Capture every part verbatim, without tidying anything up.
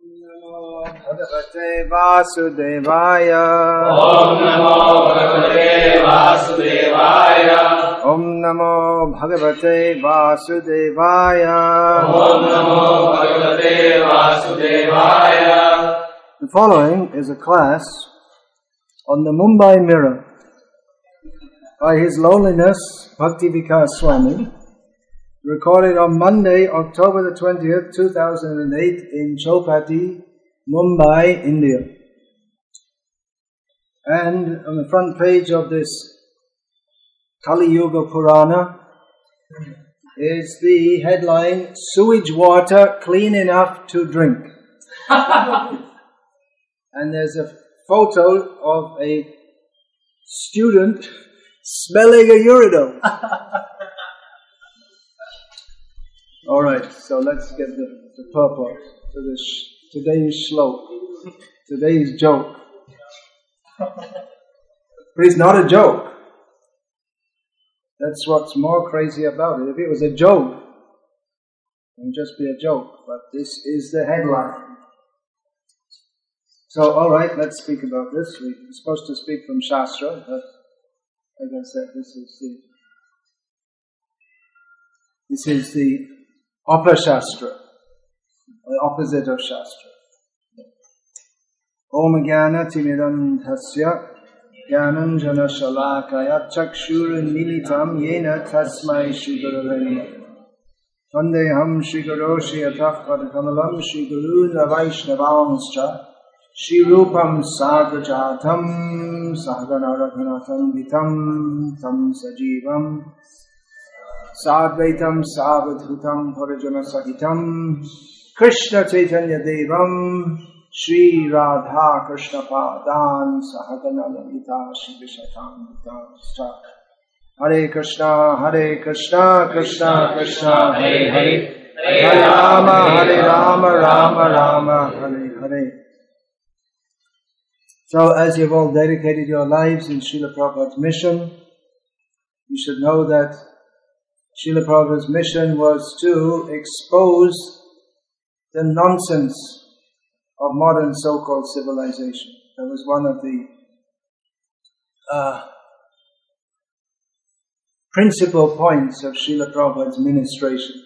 Namo Bhagavate Vasudevaya. Om Namo Bhagavate Vasudevaya. Om Namo Bhagavate Vasudevaya. Om Namo Bhagavate Vasudevaya. The following is a class on the Mumbai Mirror by His Loneliness Bhakti Vikas Swami, recorded on Monday, October the twentieth, two thousand eight in Chowpatty, Mumbai, India. And on the front page of this Kali Yuga Purana is the headline, Sewage Water Clean Enough to Drink. And there's a photo of a student smelling a urinal. All right, so let's get the, the purport to this today's shlok, today's joke. But it's not a joke. That's what's more crazy about it. If it was a joke, it would just be a joke. But this is the headline. So, all right, let's speak about this. We're supposed to speak from Shastra, but like I said, this is the this is the Upashastra, the opposite of Shastra. Om Jnana Timidam Tasya Jnanam Jana Shalakaya Chakshur Militam Yena Tasmai Shri Gurave Namah. Vandeham Shri Guru Shri Ataf Padakamalam Shri Guru Vaishnavanscha Shri Rupam Sagrajatam Sahagana Raghunathan Vitam Tam Sajivam Sadvaitam Savadhutam Parajana Sahitam Krishna Chaitanya Devam Shri Radha Krishna Padan Sahagana Lalita Shri Vishatam Vitam Hare Krishna Hare Krishna Krishna Krishna Hare Hare Hare Rama Hare Rama Rama Rama Hare Hare. So as you've all dedicated your lives in Srila Prabhupada's mission, you should know that Srila Prabhupada's mission was to expose the nonsense of modern so-called civilization. That was one of the uh, principal points of Srila Prabhupada's ministration.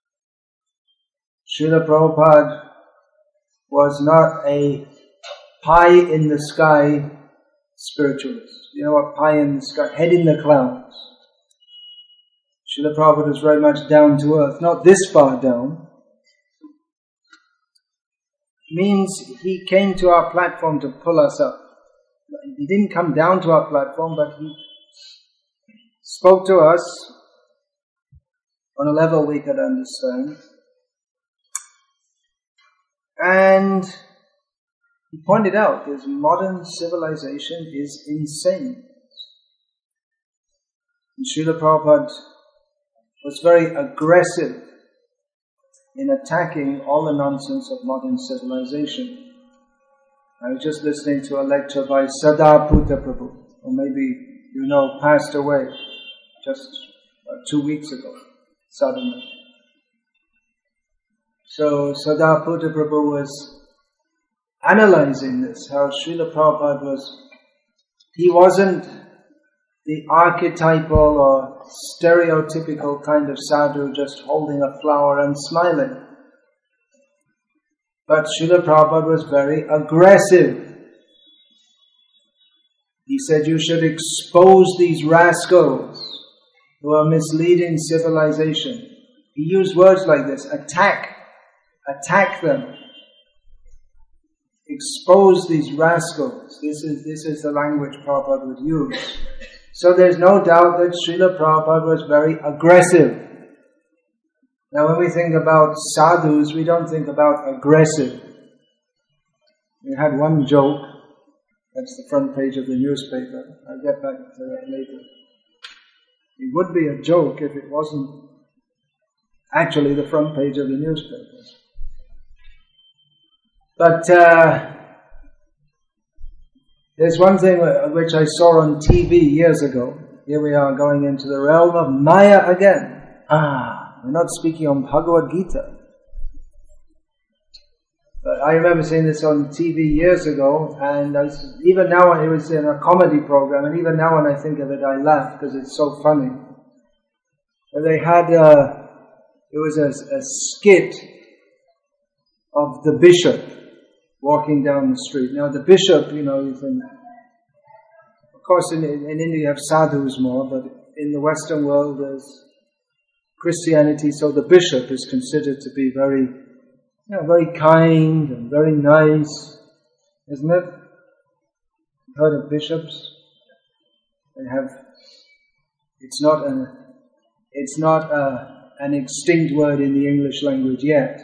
Srila Prabhupada was not a pie in the sky spiritualist. You know what pie in the sky? Head in the clouds. Srila Prabhupada was very much down to earth, not this far down. Means he came to our platform to pull us up. He didn't come down to our platform, but he spoke to us on a level we could understand. And he pointed out this modern civilization is insane. And Srila Prabhupada was very aggressive in attacking all the nonsense of modern civilization. I was just listening to a lecture by Sadaputta Prabhu, or maybe you know, passed away just uh, two weeks ago, suddenly. So Sadaputta Prabhu was analyzing this, how Srila Prabhupada was, he wasn't the archetypal or stereotypical kind of sadhu just holding a flower and smiling. But Srila Prabhupada was very aggressive. He said you should expose these rascals who are misleading civilization. He used words like this, attack, attack them. Expose these rascals. This is, this is the language Prabhupada would use. So there's no doubt that Srila Prabhupada was very aggressive. Now when we think about sadhus, we don't think about aggressive. We had one joke, that's the front page of the newspaper. I'll get back to that later. It would be a joke if it wasn't actually the front page of the newspaper. But uh, there's one thing which I saw on T V years ago. Here we are going into the realm of Maya again. Ah, we're not speaking on Bhagavad Gita. But I remember seeing this on T V years ago, and I, even now it was in a comedy program, and even now when I think of it, I laugh because it's so funny. And they had a, it was a, a skit of the bishop walking down the street. Now the bishop, you know, you think, of course in, in India you have sadhus more, but in the Western world there's Christianity, so the bishop is considered to be very, you know, very kind and very nice, isn't it? Heard of bishops? They have. It's not an. It's not a, an extinct word in the English language yet.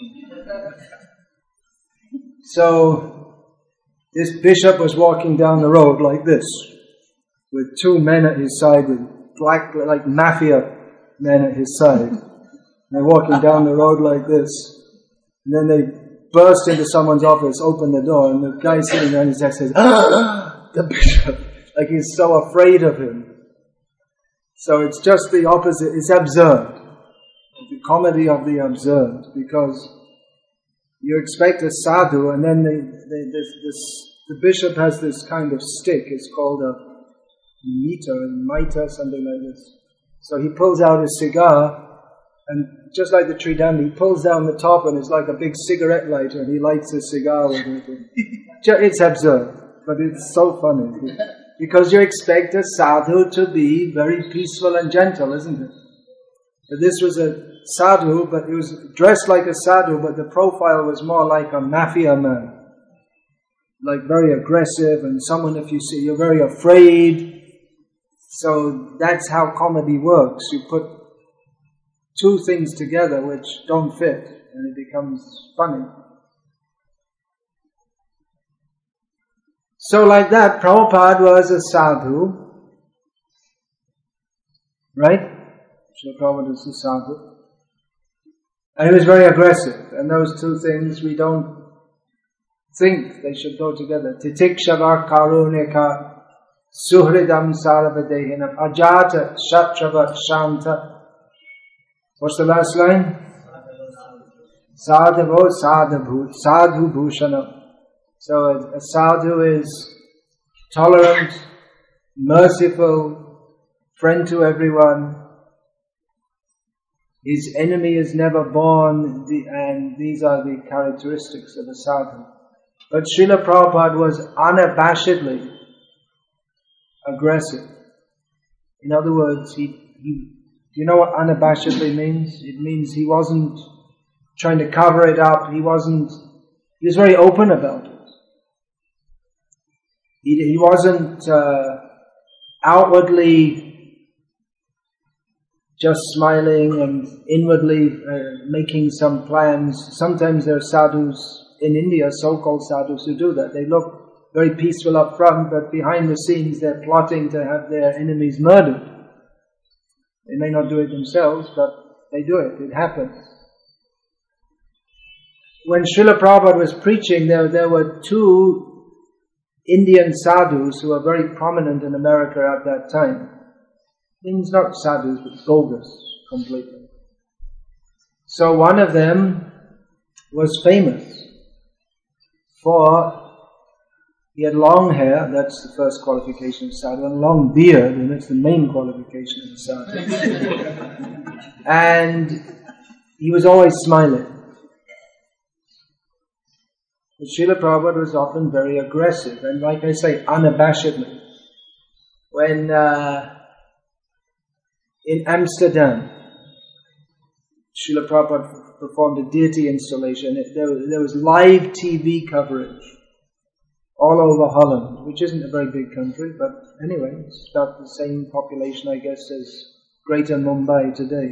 So this bishop was walking down the road like this, with two men at his side, with black, like mafia men at his side. And they're walking down the road like this. And then they burst into someone's office, open the door, and the guy sitting there on his desk says, "Ah, the bishop!" Like he's so afraid of him. So it's just the opposite. It's absurd. The comedy of the absurd, because you expect a sadhu, and then they, they, this, this, the bishop has this kind of stick. It's called a meter, a mitre, something like this. So he pulls out a cigar, and just like the Tridandi, he pulls down the top, and it's like a big cigarette lighter, and he lights a cigar with it. It's absurd, but it's so funny. Because you expect a sadhu to be very peaceful and gentle, isn't it? But this was a sadhu, but he was dressed like a sadhu, but the profile was more like a mafia man. Like very aggressive, and someone, if you see, you're very afraid. So that's how comedy works. You put two things together which don't fit, and it becomes funny. So like that, Prabhupada was a sadhu, right? Srila Prabhupada was a sadhu. And he was very aggressive, and those two things we don't think they should go together. Titikshava karunika suhridam saravadehinam ajata shatrava shanta. What's the last line? Sadhavo sadhu sadhu bhushanam. So a, a sadhu is tolerant, merciful, friend to everyone. His enemy is never born, the, and these are the characteristics of a sadhu. But Srila Prabhupada was unabashedly aggressive. In other words, he, he do you know what unabashedly means? It means he wasn't trying to cover it up. He wasn't, he was very open about it. He, he wasn't uh, outwardly just smiling and inwardly uh, making some plans. Sometimes there are sadhus in India, so-called sadhus, who do that. They look very peaceful up front, but behind the scenes they're plotting to have their enemies murdered. They may not do it themselves, but they do it. It happens. When Srila Prabhupada was preaching, there, there were two Indian sadhus who were very prominent in America at that time. Means not sadhus, but bogus completely. So one of them was famous for, he had long hair, that's the first qualification of sadhu, and long beard, and that's the main qualification of sadhu. And he was always smiling. But Srila Prabhupada was often very aggressive, and like I say, unabashedly. When uh, in Amsterdam, Srila Prabhupada performed a deity installation, it, there, there was live T V coverage all over Holland, which isn't a very big country, but anyway, it's about the same population, I guess, as Greater Mumbai today.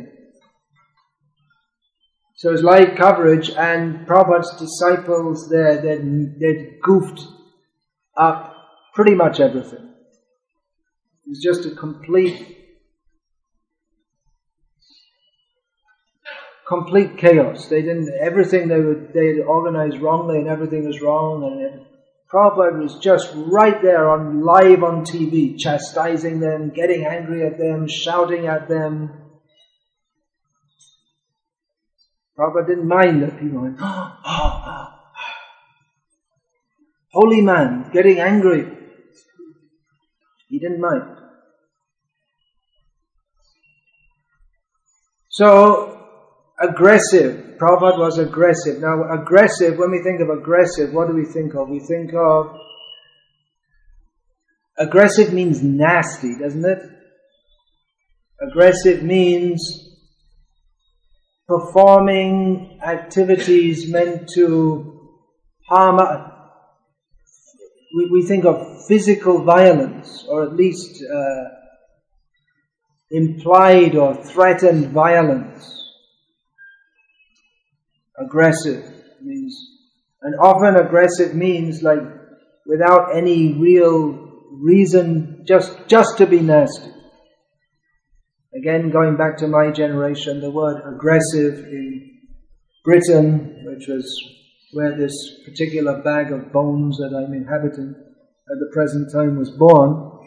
So it was live coverage, and Prabhupada's disciples there, they'd, they'd goofed up pretty much everything. It was just a complete, complete chaos. They didn't, everything they would, they had organized wrongly, and everything was wrong, and Prabhupada was just right there on live on T V, chastising them, getting angry at them, shouting at them. Prabhupada didn't mind that people went, oh, oh, holy man, getting angry. He didn't mind. So, aggressive. Prabhupada was aggressive. Now, aggressive, when we think of aggressive, what do we think of? We think of... Aggressive means nasty, doesn't it? Aggressive means performing activities meant to harm. We, we think of physical violence, or at least uh, implied or threatened violence. Aggressive means, and often aggressive means like without any real reason, just just to be nasty. Again, going back to my generation, the word aggressive in Britain, which was where this particular bag of bones that I'm inhabiting at the present time was born,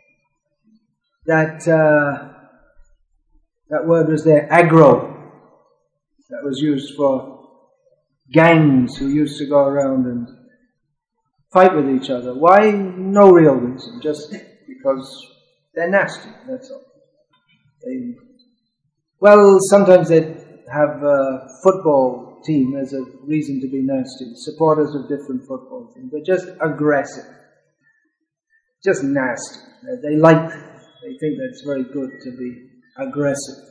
that uh, that word was there, aggro. That was used for gangs who used to go around and fight with each other. Why? No real reason, just because they're nasty, that's all. They, well, sometimes they'd have a football team as a reason to be nasty, supporters of different football teams, but just aggressive, just nasty. They like, they think that's very good to be aggressive.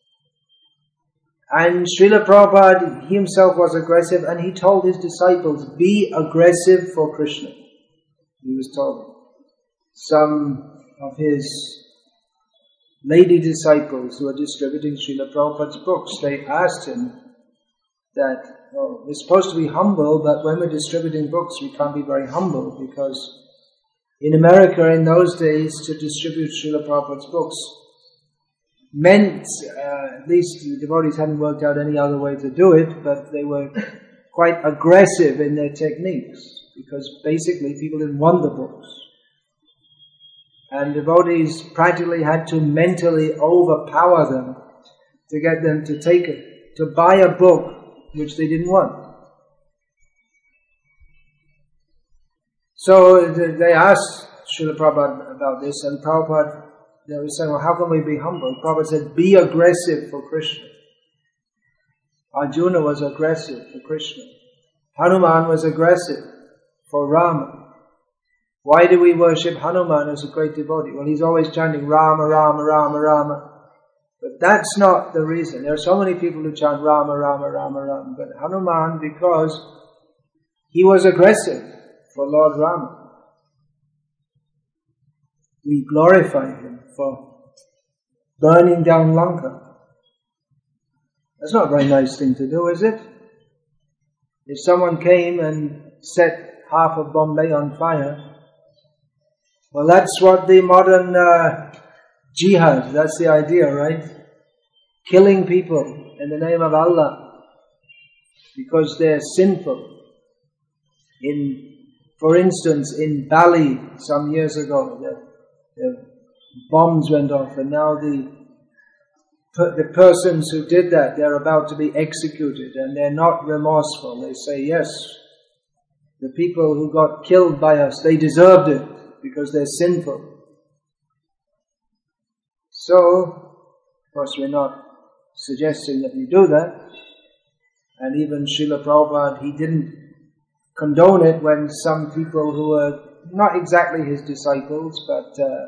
And Srila Prabhupada, he himself was aggressive, and he told his disciples, be aggressive for Krishna. He was told. Some of his lady disciples who are distributing Srila Prabhupada's books, they asked him that, well, we're supposed to be humble, but when we're distributing books, we can't be very humble, because in America in those days, to distribute Srila Prabhupada's books meant, uh, at least the devotees hadn't worked out any other way to do it, but they were quite aggressive in their techniques, because basically people didn't want the books. And devotees practically had to mentally overpower them to get them to take it, to buy a book which they didn't want. So they asked Srila Prabhupada about this, and Prabhupada, they were saying, well, how can we be humble? Prabhupada said, be aggressive for Krishna. Arjuna was aggressive for Krishna. Hanuman was aggressive for Rama. Why do we worship Hanuman as a great devotee? Well, he's always chanting Rama, Rama, Rama, Rama. But that's not the reason. There are so many people who chant Rama, Rama, Rama, Rama. But Hanuman, because he was aggressive for Lord Rama. We glorify him for burning down Lanka. That's not a very nice thing to do, is it? If someone came and set half of Bombay on fire, well, that's what the modern uh, jihad, that's the idea, right? Killing people in the name of Allah because they're sinful. In, for instance, in Bali some years ago, the, the bombs went off, and now the the persons who did that, they're about to be executed, and they're not remorseful. They say, yes, the people who got killed by us, they deserved it, because they're sinful. So, of course, we're not suggesting that we do that. And even Srila Prabhupada, he didn't condone it when some people who were not exactly his disciples, but uh,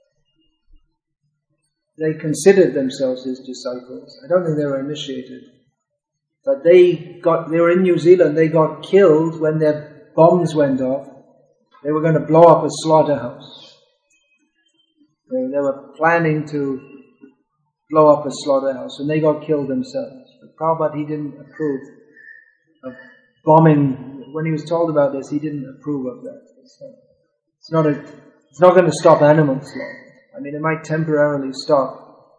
they considered themselves his disciples. I don't think they were initiated. But they got, they were in New Zealand, they got killed when their bombs went off. They were going to blow up a slaughterhouse. They, they were planning to blow up a slaughterhouse, and they got killed themselves. But Prabhupada, he didn't approve of bombing. When he was told about this, he didn't approve of that. It's not, it's not, a, it's not going to stop animal slaughter. I mean, it might temporarily stop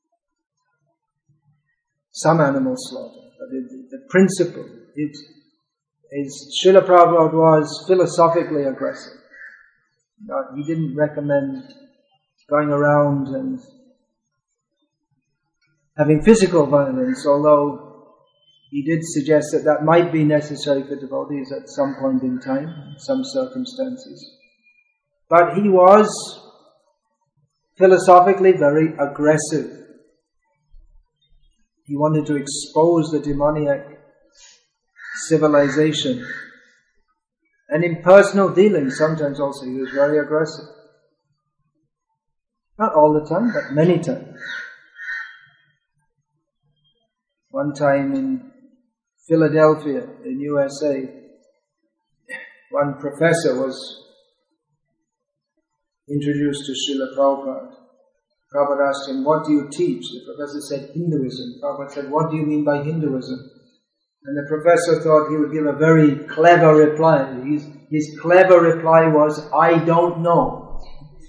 some animal slaughter, but it, the principle, it is, Srila Prabhupada was philosophically aggressive. Not, he didn't recommend going around and having physical violence, although he did suggest that that might be necessary for devotees at some point in time, in some circumstances. But he was philosophically very aggressive. He wanted to expose the demoniac civilization. And in personal dealings, sometimes also, he was very aggressive. Not all the time, but many times. One time in Philadelphia, in U S A, one professor was introduced to Srila Prabhupada. Prabhupada asked him, "What do you teach?" The professor said, "Hinduism." Prabhupada said, "What do you mean by Hinduism?" And the professor thought he would give a very clever reply. His, his clever reply was, "I don't know."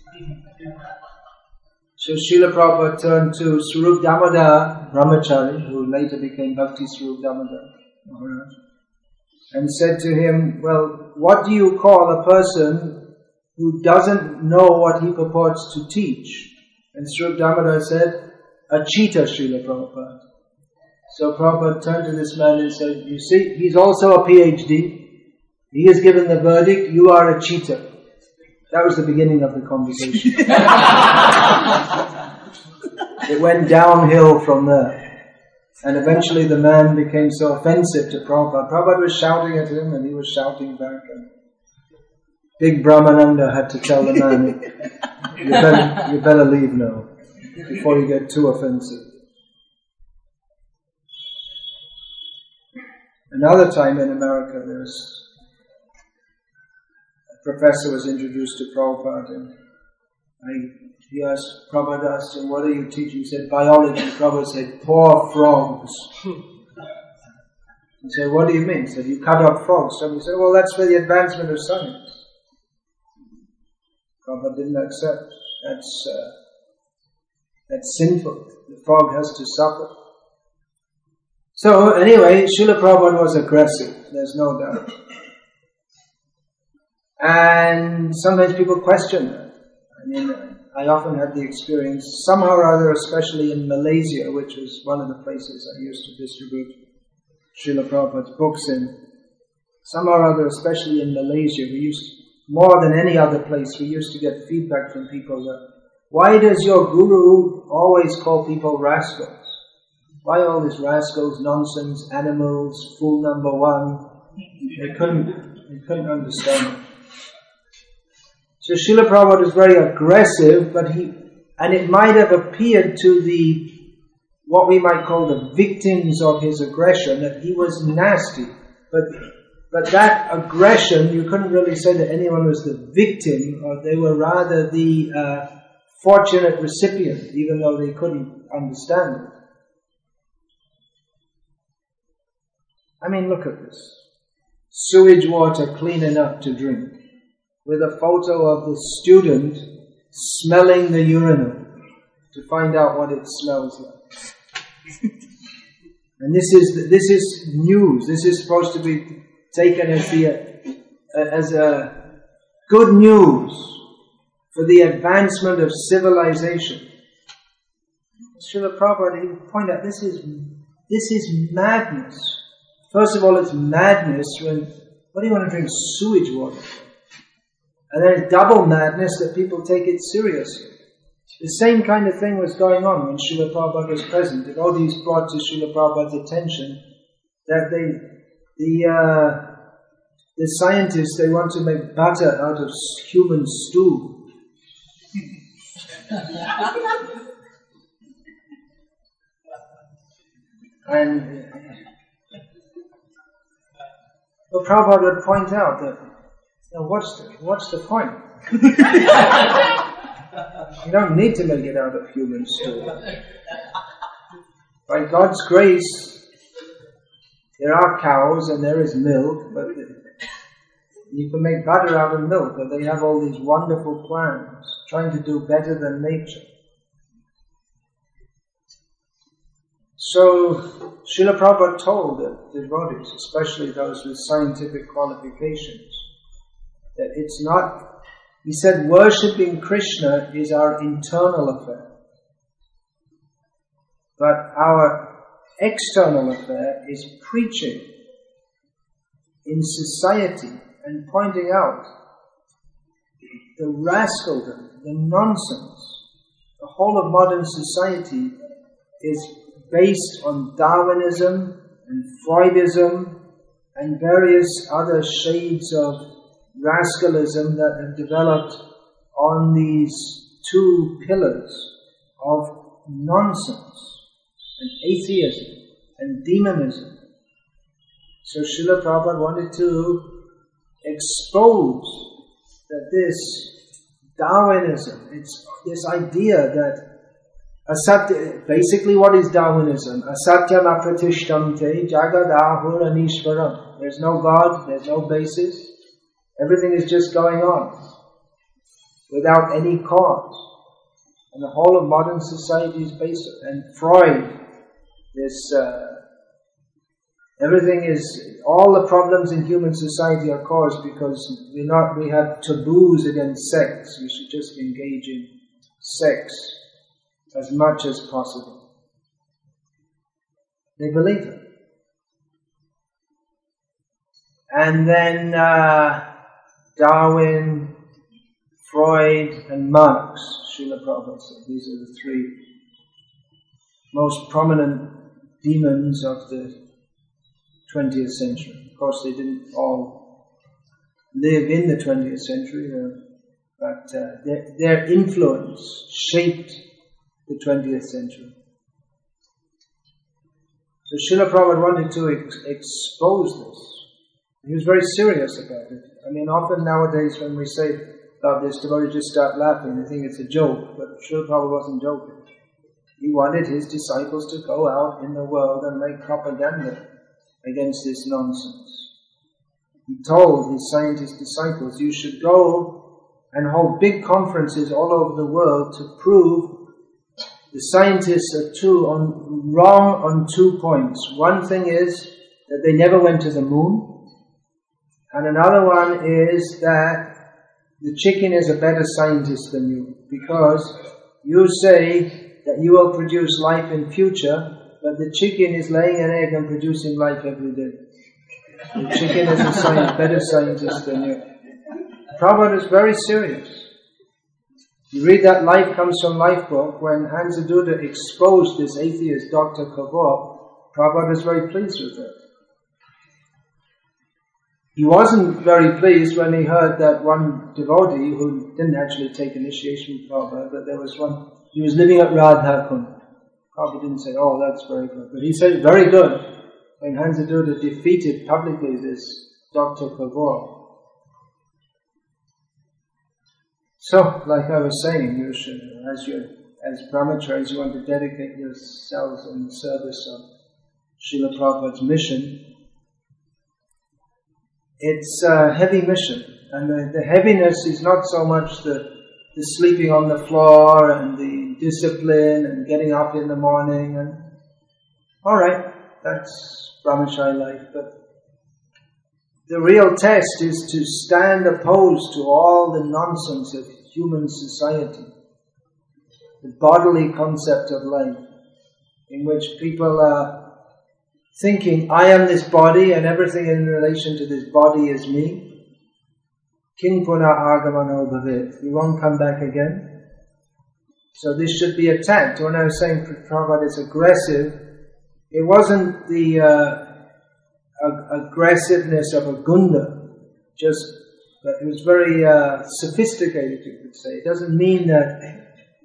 So Srila Prabhupada turned to Swarup Damodar Brahmachari, who later became Bhakti Swarup Damodar Maharaj, and said to him, "Well, what do you call a person who doesn't know what he purports to teach?" And Swarup Damodar said, "A cheater, Srila Prabhupada." So Prabhupada turned to this man and said, "You see, he's also a PhD. He has given the verdict, you are a cheater." That was the beginning of the conversation. It went downhill from there. And eventually the man became so offensive to Prabhupada. Prabhupada was shouting at him and he was shouting back. And Big Brahmananda had to tell the man, you better, you better leave now, before you get too offensive. Another time in America, there was a professor was introduced to Prabhupada, and I, he asked, Prabhupada asked him, "What are you teaching?" He said, "Biology." Prabhupada said, "Poor frogs." He said, "What do you mean?" He said, "You cut up frogs." Somebody said, "Well, that's for the advancement of science." Prabhupada didn't accept. That's, uh, that's sinful. The frog has to suffer. So anyway, Srila Prabhupada was aggressive, there's no doubt. And sometimes people question that. I mean, I often had the experience, somehow or other, especially in Malaysia, which was one of the places I used to distribute Srila Prabhupada's books in. Somehow or other, especially in Malaysia, we used, more than any other place, we used to get feedback from people that, "Why does your guru always call people rascals? Why all this rascals, nonsense, animals, fool number one?" They couldn't, they couldn't understand it. So Srila Prabhupada was very aggressive, but he, and it might have appeared to the, what we might call the victims of his aggression, that he was nasty. But, but that aggression, you couldn't really say that anyone was the victim, or they were rather the uh, fortunate recipient, even though they couldn't understand it. I mean, look at this. Sewage water clean enough to drink, with a photo of the student smelling the urinal to find out what it smells like. And this is this is news. This is supposed to be taken as the uh, as a good news for the advancement of civilization. Srila Prabhupada, he would point out, this is this is madness. First of all, it's madness when, what do you want to drink sewage water for? And then it's double madness that people take it seriously. The same kind of thing was going on when Srila Prabhupada was present. Devotees brought to Srila Prabhupada's attention that they, the, uh, the scientists, they want to make butter out of human stew. And well, Prabhupada would point out that, you know, what's the, what's the point? You don't need to make it out of human stew. By God's grace, there are cows and there is milk, but you can make butter out of milk, but they have all these wonderful plans, trying to do better than nature. So, Srila Prabhupada told the devotees, especially those with scientific qualifications, that it's not, he said, worshipping Krishna is our internal affair. But our external affair is preaching in society and pointing out the rascaldom, the nonsense. The whole of modern society is based on Darwinism and Freudism and various other shades of rascalism that have developed on these two pillars of nonsense and atheism and demonism. So Srila Prabhupada wanted to expose that this Darwinism, it's this idea that asatya, basically what is Darwinism? Asatyam apratishtamte jagadahur anishvaram. There's no God, there's no basis. Everything is just going on without any cause. And the whole of modern society is based on, and Freud, this, uh, everything is, all the problems in human society are caused because we're not, we have taboos against sex. We should just engage in sex as much as possible. They believe it. And then uh, Darwin, Freud and Marx, Srila Prabhupada said, these are the three most prominent demons of the twentieth century. Of course, they didn't all live in the twentieth century, uh, but uh, their, their influence shaped the twentieth century. So Srila Prabhupada wanted to ex- expose this. He was very serious about it. I mean, often nowadays when we say about this, devotees just start laughing. They think it's a joke, but Srila Prabhupada wasn't joking. He wanted his disciples to go out in the world and make propaganda against this nonsense. He told his scientist disciples, you should go and hold big conferences all over the world to prove the scientists are two on, wrong on two points. One thing is that they never went to the moon, and another one is that the chicken is a better scientist than you, because you say that you will produce life in future, but the chicken is laying an egg and producing life every day. The chicken is a science, better scientist than you. Prabhupada is very serious. You read that Life Comes from Life book, when Hansaduta exposed this atheist Doctor Kavor, Prabhupada was very pleased with it. He wasn't very pleased when he heard that one devotee who didn't actually take initiation from Prabhupada, but there was one, he was living at Radha Kund. Prabhupada didn't say, oh, that's very good. But he said, very good, when Hansaduta defeated publicly this Doctor Kavor. So, like I was saying, you should, as you, as brahmacharis, you want to dedicate yourselves in the service of Srila Prabhupada's mission. It's a heavy mission, and the, the heaviness is not so much the, the sleeping on the floor and the discipline and getting up in the morning and all right, that's brahmachari life, but the real test is to stand opposed to all the nonsense of human society, the bodily concept of life, in which people are thinking, I am this body and everything in relation to this body is me. King puna agamano bhavit. We won't come back again. So this should be attacked. When I was saying Prabhupada is aggressive, it wasn't the uh, ag- aggressiveness of a gunda, just, but it was very uh, sophisticated, you could say. It doesn't mean that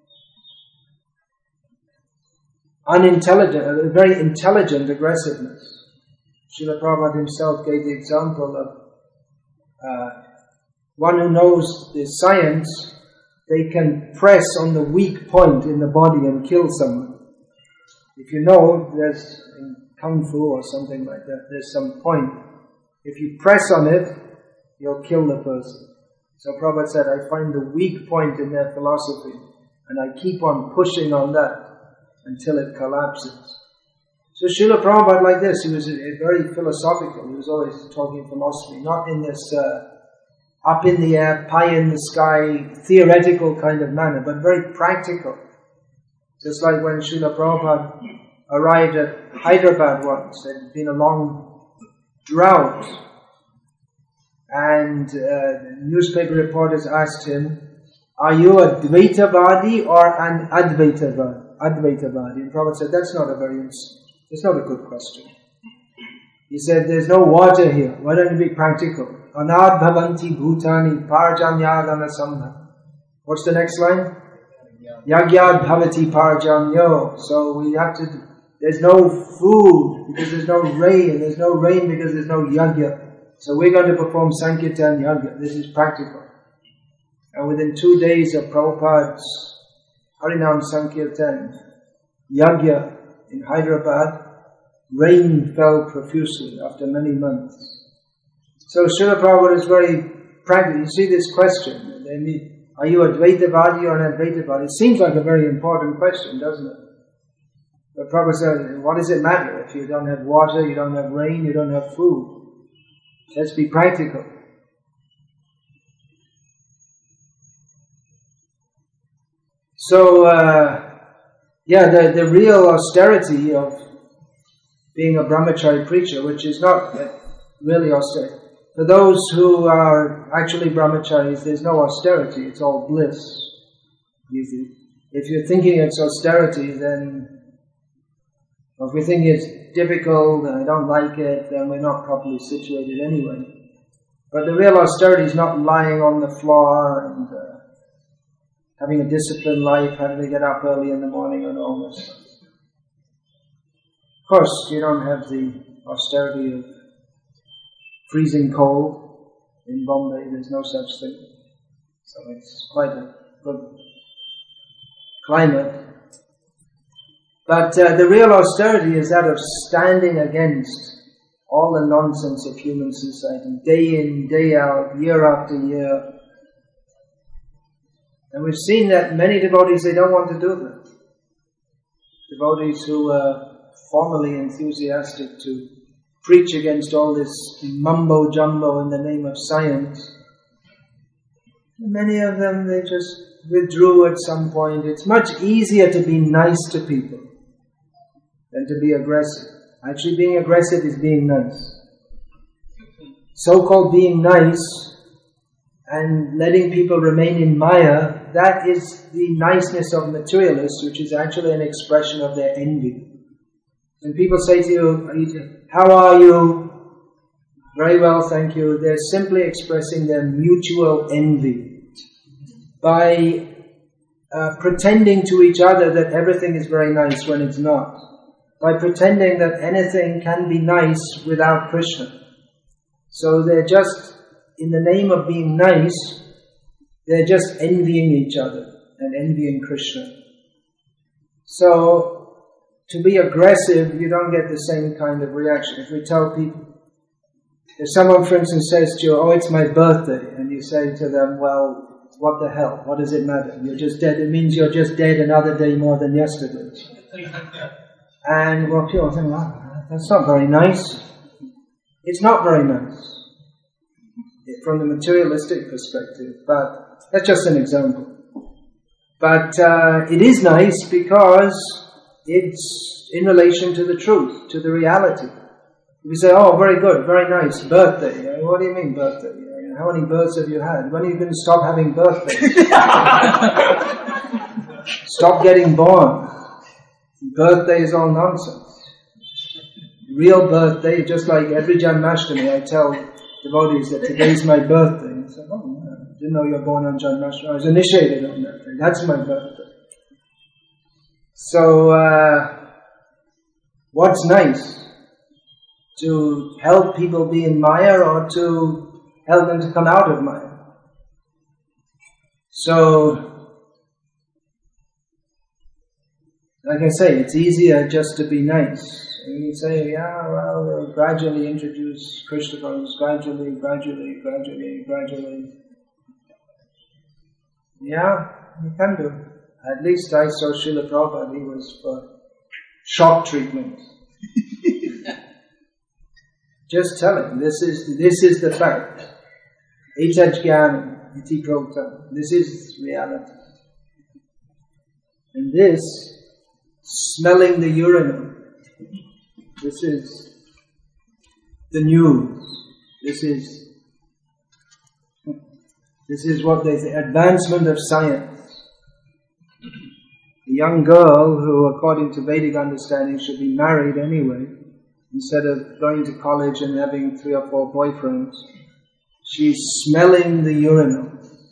unintelligent, a very intelligent aggressiveness. Srila Prabhupada himself gave the example of uh, one who knows the science, they can press on the weak point in the body and kill someone. If you know, there's in Kung Fu or something like that, there's some point. If you press on it, you'll kill the person. So Prabhupada said, I find the weak point in their philosophy, and I keep on pushing on that until it collapses. So Srila Prabhupada like this, he was very philosophical, he was always talking philosophy, not in this uh, up in the air, pie in the sky, theoretical kind of manner, but very practical. Just like when Srila Prabhupada arrived at Hyderabad once. There had been a long drought. And uh, newspaper reporters asked him, are you a Dvaitavadi or an Advaitavadi? Advaitavadi. And Prabhupada said, that's not a very, that's not a good question. He said, there's no water here. Why don't you be practical? Anad bhavanti bhutani parjanyadana samha. What's the next line? Yagyad bhavati parjanyo. So we have to, there's no food because there's no rain. There's no rain because there's no yagya. So we're going to perform Sankirtan Yagya. This is practical. And within two days of Prabhupada's Harinam Sankirtan Yagya in Hyderabad, rain fell profusely after many months. So Srila Prabhupada is very practical. You see this question, they mean, are you a Dvaitavadi or an Advaitavadi? It seems like a very important question, doesn't it? But Prabhupada said, what does it matter if you don't have water, you don't have rain, you don't have food? Let's be practical. So, uh, yeah, the, the real austerity of being a brahmachari preacher, which is not really austere. For those who are actually brahmacharis, there's no austerity, it's all bliss. If you're thinking it's austerity, then, or if we think it's difficult and I don't like it, then we're not properly situated anyway. But the real austerity is not lying on the floor and uh, having a disciplined life, having to get up early in the morning and all this. Of course, you don't have the austerity of freezing cold in Bombay. There's no such thing. So it's quite a good climate. But uh, the real austerity is that of standing against all the nonsense of human society, day in, day out, year after year. And we've seen that many devotees, they don't want to do that. Devotees who are formally enthusiastic to preach against all this mumbo-jumbo in the name of science. Many of them, they just withdrew at some point. It's much easier to be nice to people than to be aggressive. Actually, being aggressive is being nice. So-called being nice and letting people remain in Maya, that is the niceness of materialists, which is actually an expression of their envy. When people say to you, how are you? Very well, thank you. They're simply expressing their mutual envy by uh, pretending to each other that everything is very nice when it's not. By pretending that anything can be nice without Krishna. So they're just, in the name of being nice, they're just envying each other and envying Krishna. So, to be aggressive, you don't get the same kind of reaction. If we tell people, if someone, for instance, says to you, oh, it's my birthday, and you say to them, well, what the hell? What does it matter? You're just dead. It means you're just dead another day more than yesterday. And well, people think, well, that's not very nice. It's not very nice from the materialistic perspective, but that's just an example. But uh, it is nice because it's in relation to the truth, to the reality. If you say, oh, very good, very nice, birthday. What do you mean birthday? How many births have you had? When are you going to stop having birthdays? Stop getting born. Birthday is all nonsense. Real birthday, just like every Janmashtami, I tell devotees that today's my birthday. And say, oh, man, I didn't know you were born on Janmashtami. I was initiated on that day. That's my birthday. So, uh, what's nice? To help people be in Maya or to help them to come out of Maya? So, like I say, it's easier just to be nice. And you say, yeah, well, we'll gradually introduce Krishna consciousness, gradually, gradually, gradually, gradually. Yeah, you can do. At least I saw Srila Prabhupada, he was for shock treatment. Just tell him, this is this is the fact. Etat jnanam iti proktam. This is reality. And this, smelling the urinal, This is the news. This is this is what they say, advancement of science. A young girl who, according to Vedic understanding, should be married anyway, instead of going to college and having three or four boyfriends, she's smelling the urinal.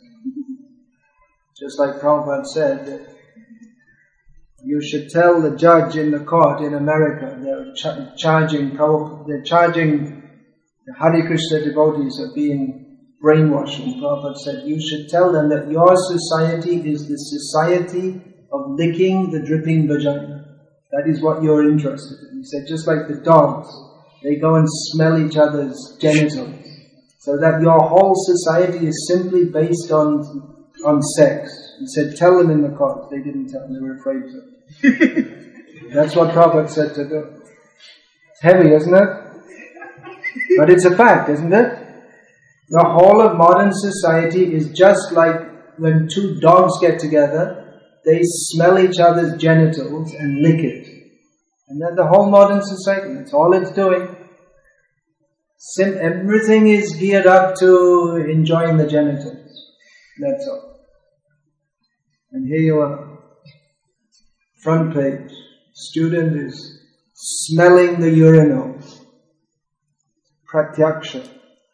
Just like Prabhupada said, that you should tell the judge in the court in America, they're ch- charging Prabhupada, they're charging the Hare Krishna devotees of being brainwashed. And Prabhupada said, you should tell them that your society is the society of licking the dripping vagina. That is what you're interested in. He said, just like the dogs, they go and smell each other's genitals. So that your whole society is simply based on on sex. He said, tell them in the court. They didn't tell them, they were afraid to. That's what Prabhupada said to do. It's heavy, isn't it? But it's a fact, isn't it? The whole of modern society is just like when two dogs get together, they smell each other's genitals and lick it. And then the whole modern society, that's all it's doing. Sim- everything is geared up to enjoying the genitals. That's all. And here you are. Front page. Student is smelling the urinal. Pratyaksha.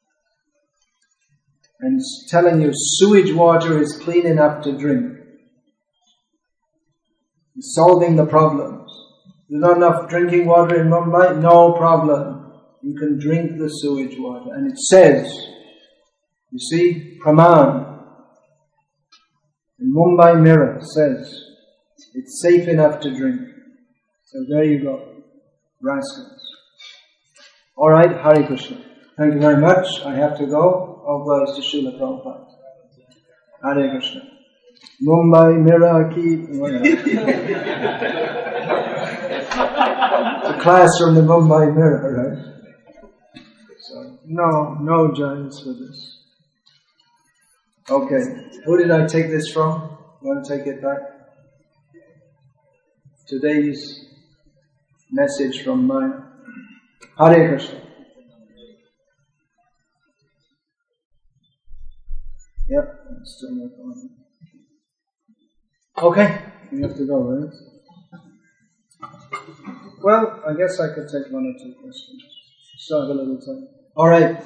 And telling you sewage water is clean enough to drink. He's solving the problems. There's not enough drinking water in Mumbai? No problem. You can drink the sewage water. And it says, you see, Praman. In Mumbai Mirror says, it's safe enough to drink. So there you go. Rascals. Alright, Hare Krishna. Thank you very much. I have to go. All glories to Srila Prabhupada. Hare Krishna. Mumbai Mirror ki... It's a class from the Mumbai Mirror, right? So, no, no giants for this. Okay. Who did I take this from? You want to take it back? Today's message from Maya. Hare Krishna. Yep, it's still not on. Okay, we have to go, right? Well, I guess I could take one or two questions. Still have a little time. Alright.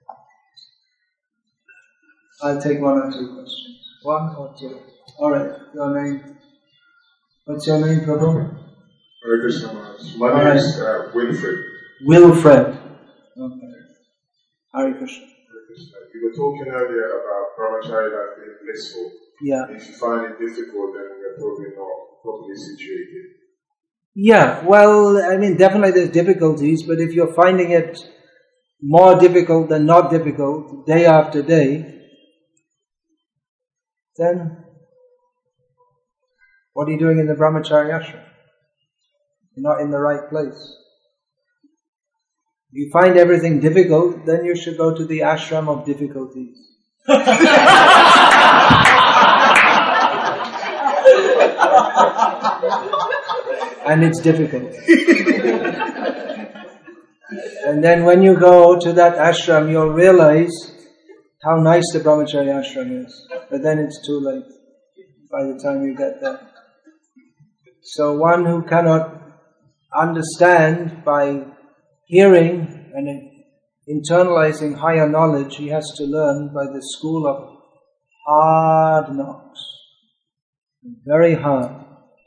I'll take one or two questions. One or two. Alright, your name? What's your name, Prabhu? Hare Krishna Maharaj. My name right. is uh, Wilfred. Wilfred. Okay. Hare Krishna. Hare Krishna. You were talking earlier about brahmacharya as being blissful. Yeah. If you find it difficult, then you're probably not properly situated. Yeah, well, I mean, definitely there's difficulties, but if you're finding it more difficult than not difficult, day after day, then what are you doing in the brahmacharya ashram? You're not in the right place. If you find everything difficult, then you should go to the ashram of difficulties. And it's difficult. And then when you go to that ashram, you'll realize how nice the brahmacharya ashram is. But then it's too late by the time you get there. So one who cannot understand by hearing and internalizing higher knowledge, he has to learn by the school of hard knocks. Very hard.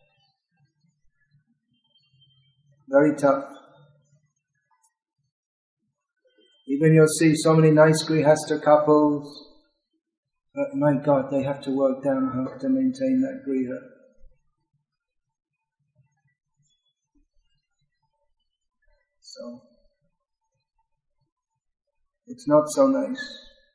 Very tough. Even you'll see so many nice grihasta couples, but my God, they have to work damn hard to maintain that griha. So, it's not so nice.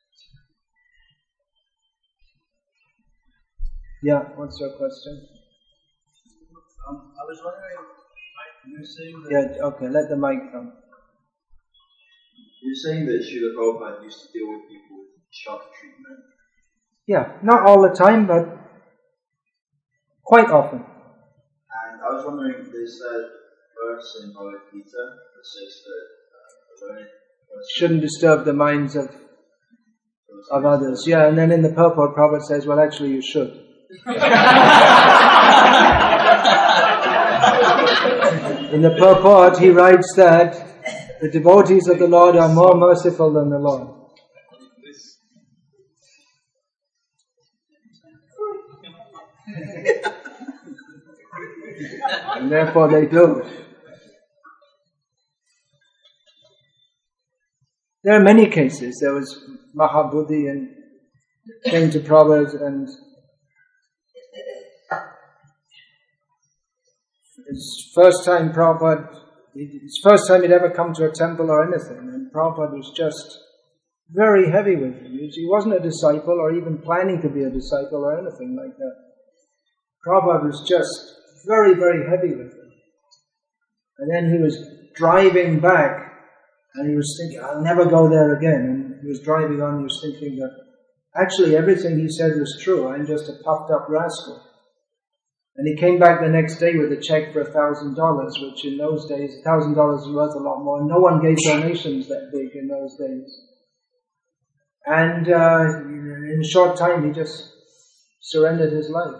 Yeah, what's your question? Um, I was wondering, you're saying that... Yeah, okay, let the mic come. You're saying that Srila Prabhupada used to deal with people with shock treatment. Yeah, not all the time, but quite often. And I was wondering, they said verse in Bhagavad Gita that says that uh, a learned person shouldn't disturb the minds of of others. Yeah, and then in the purport, Prabhupada says, well, actually you should. In the purport, he writes that the devotees of the Lord are more merciful than the Lord. And therefore they do. There are many cases. There was Mahabudhi and came to Prabhupada, and his first time Prabhupada, his first time he'd ever come to a temple or anything, and Prabhupada was just very heavy with him. He wasn't a disciple or even planning to be a disciple or anything like that. Prabhupada was just very, very heavy with him. And then he was driving back, and he was thinking, I'll never go there again. And he was driving on, he was thinking that actually everything he said was true. I'm just a puffed up rascal. And he came back the next day with a check for a thousand dollars, which in those days, a thousand dollars was worth a lot more. No one gave donations that big in those days. And uh, in a short time, he just surrendered his life.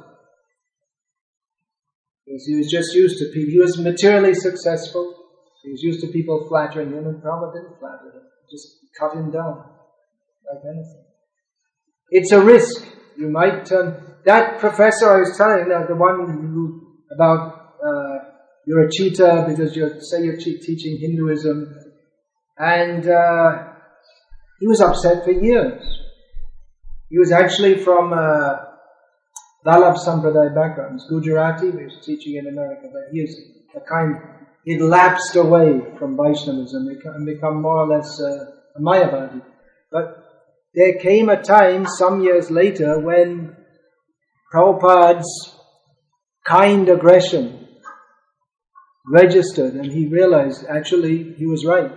Because he was just used to people. He was materially successful. He was used to people flattering him, and Prabhupada didn't flatter him. Just cut him down like anything. It's a risk. You might turn... That professor I was telling you, the one who, about uh, you're a cheater because you say you're teaching Hinduism, and uh, he was upset for years. He was actually from uh, Vallabh Sampradaya background, Gujarati. He was teaching in America, but he was a kind. He'd lapsed away from Vaishnavism and become more or less uh, a Mayavadi. But there came a time, some years later, when Prabhupada's kind aggression registered, and he realized actually he was right.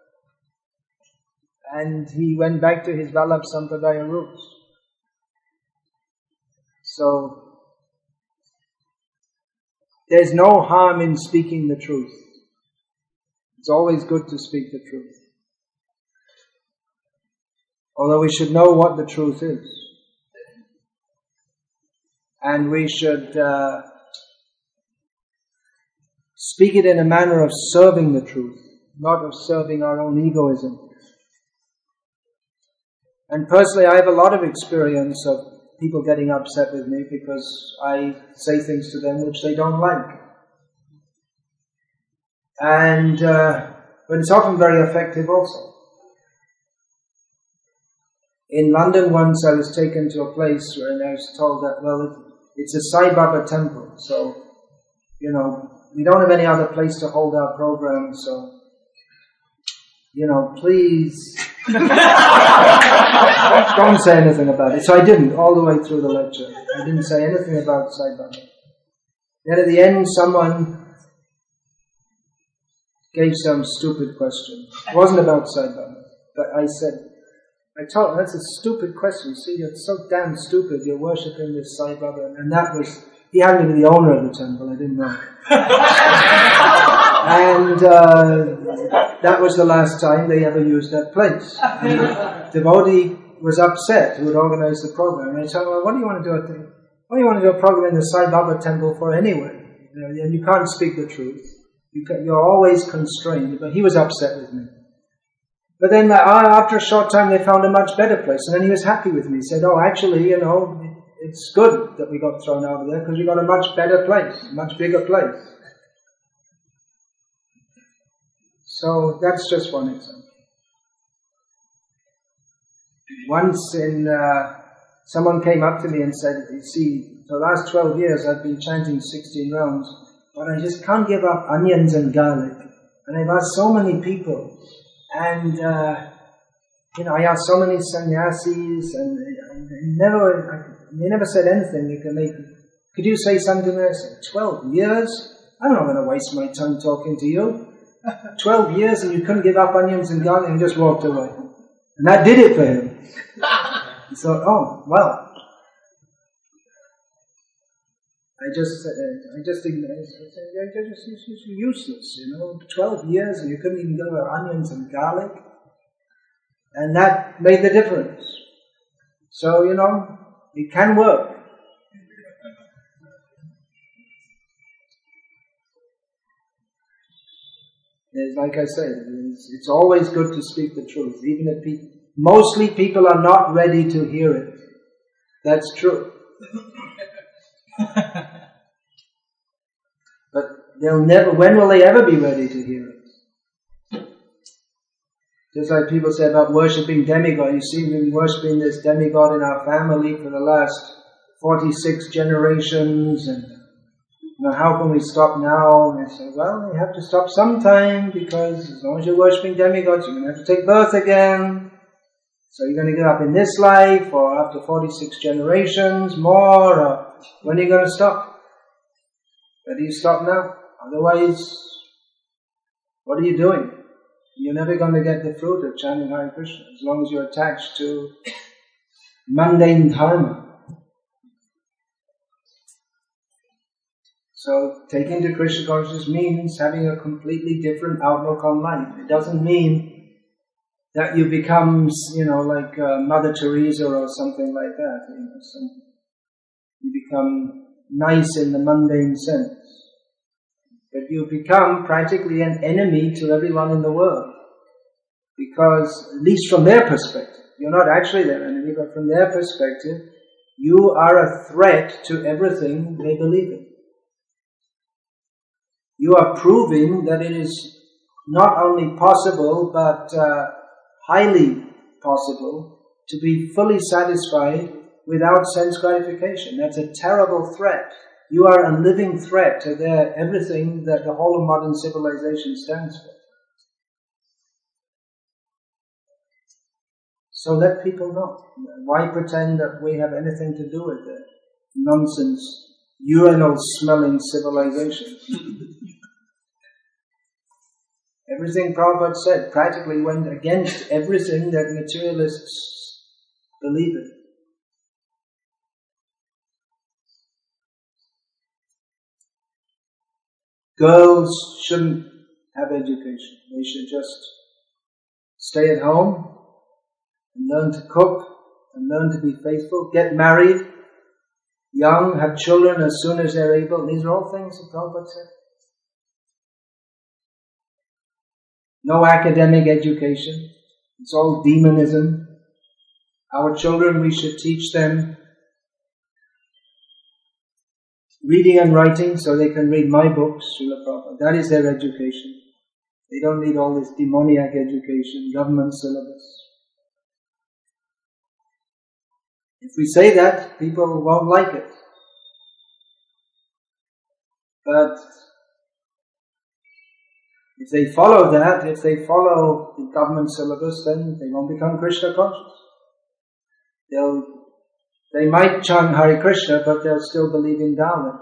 And he went back to his Vallabh Sampradaya roots. So, there's no harm in speaking the truth. It's always good to speak the truth. Although we should know what the truth is. And we should uh, speak it in a manner of serving the truth, not of serving our own egoism. And personally, I have a lot of experience of people getting upset with me because I say things to them which they don't like. And, uh, but it's often very effective also. In London once I was taken to a place where I was told that, well, it, it's a Sai Baba temple, so, you know, we don't have any other place to hold our program, so, you know, please don't say anything about it. So I didn't, all the way through the lecture. I didn't say anything about Sai Baba. Then at the end, someone gave some stupid question. It wasn't about Sai Baba, but I said, I told him, that's a stupid question. See, you're so damn stupid, you're worshipping this Sai Baba. And that was, he happened to be the owner of the temple, I didn't know. And uh, that was the last time they ever used that place. And the devotee was upset who had organized the program. And I told him, well, what do you want to do at the, what do you want to do a program in the Sai Baba temple for anyway? You know, and you can't speak the truth. You can, you're always constrained. But he was upset with me. But then uh, after a short time they found a much better place, and then he was happy with me. He said, oh, actually, you know, it's good that we got thrown out of there because we got a much better place, a much bigger place. So that's just one example. Once in, uh, someone came up to me and said, you see, for the last twelve years I've been chanting sixteen rounds, but I just can't give up onions and garlic. And I've asked so many people. And, uh, you know, I asked so many sannyasis, and, and never, I, they never said anything you can make. Could you say something to me? I said, twelve years? I'm not going to waste my time talking to you. Twelve years and you couldn't give up onions and garlic, and just walked away. And that did it for him. He thought, oh, well. I just, uh, I just, they're just useless, you know. Twelve years and you couldn't even go with onions and garlic, and that made the difference. So you know, it can work. It's like I said, it's, it's always good to speak the truth, even if people, mostly people are not ready to hear it. That's true. But they'll never, when will they ever be ready to hear it? Just like people say about worshipping demigod. You see, we've been worshipping this demigod in our family for the last forty-six generations, and you know, how can we stop now? And they say, well, you have to stop sometime, because as long as you're worshipping demigods, you're going to have to take birth again. So you're going to get up in this life, or after forty-six generations more, or when are you going to stop? Better you stop now. Otherwise, what are you doing? You're never going to get the fruit of chanting Hare Krishna, as long as you're attached to mundane dharma. So, taking to Krishna consciousness means having a completely different outlook on life. It doesn't mean that you become, you know, like uh, Mother Teresa or something like that. You know, some, you become nice in the mundane sense. But you become practically an enemy to everyone in the world. Because, at least from their perspective, you're not actually their enemy, but from their perspective, you are a threat to everything they believe in. You are proving that it is not only possible, but uh, highly possible to be fully satisfied without sense gratification. That's a terrible threat. You are a living threat to their everything that the whole of modern civilization stands for. So let people know. Why pretend that we have anything to do with it? Nonsense, urinal-smelling civilization. Everything Prabhupada said practically went against everything that materialists believe in. Girls shouldn't have education. They should just stay at home and learn to cook and learn to be faithful, get married, young, have children as soon as they're able. These are all things that Prabhupada said. No academic education. It's all demonism. Our children, we should teach them reading and writing so they can read my books, Srila Prabhupada. That is their education. They don't need all this demoniac education, government syllabus. If we say that, people won't like it. But if they follow that, if they follow the government syllabus, then they won't become Krishna conscious. They'll, they might chant Hare Krishna, but they'll still believe in Dharma.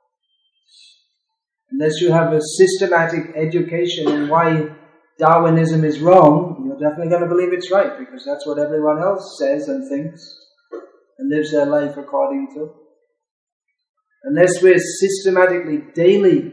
Unless you have a systematic education in why Darwinism is wrong, you're definitely going to believe it's right, because that's what everyone else says and thinks and lives their life according to. Unless we're systematically, daily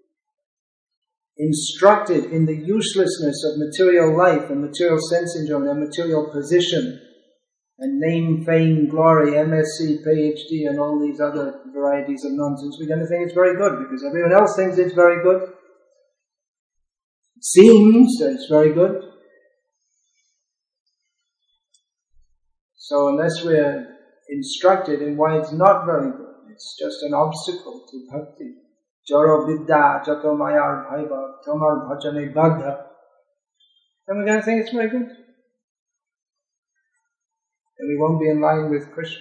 instructed in the uselessness of material life and material sense enjoyment and material position and name, fame, glory, M S c, P H D and all these other varieties of nonsense, we're going to think it's very good because everyone else thinks it's very good. It seems that it's very good. So unless we're instructed in why it's not very good, it's just an obstacle to bhakti. Jaro vidya jato mayar bhaiva tomar bhajane bhagda. Then we're going to think it's very good. And we won't be in line with Krishna.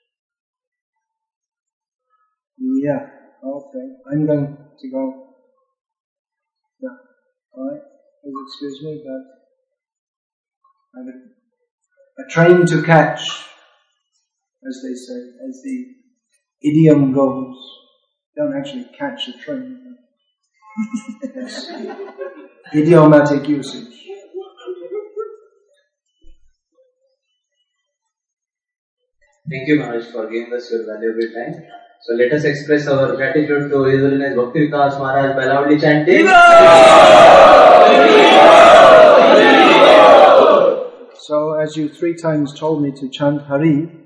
Yeah, okay. I'm going to go. Yeah, alright. Please excuse me, but I have a, a train to catch, as they say, as the idiom goes. Don't actually catch a train. Yes. Idiomatic usage. Thank you, Maharaj, for giving us your valuable time. So let us express our gratitude to His Holiness Bhakti Vikas Maharaj by loudly chanting. So as you three times told me to chant Hari,